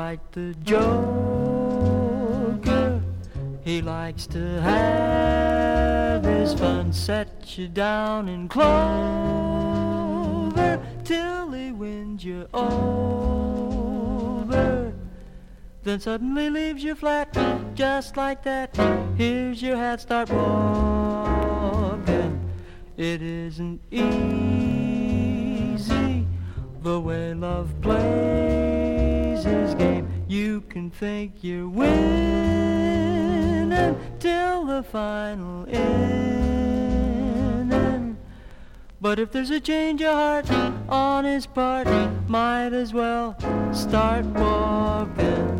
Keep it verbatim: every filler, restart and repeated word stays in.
quite the joker. He likes to have his fun, set you down in clover till he wins you over. Then suddenly leaves you flat, just like that. Here's your hat, start walking. It isn't easy the way love plays his game. You can think you're winning till the final inning. But if there's a change of heart on his part, might as well start walking.